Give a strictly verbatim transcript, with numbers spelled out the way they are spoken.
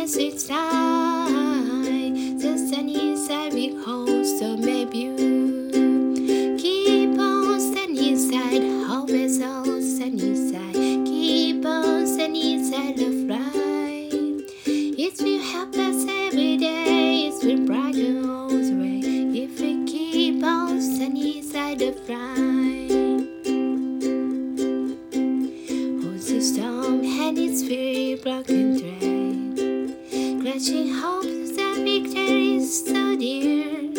sweet side, the sunny side we hold so maybe you keep on sunny side, always on sunny side, keep on sunny side of life. It will help us every day, it will brighten all the way if we keep on sunny side of life. Hold the storm and its very broken thread, clutching hopes that victory is so dear.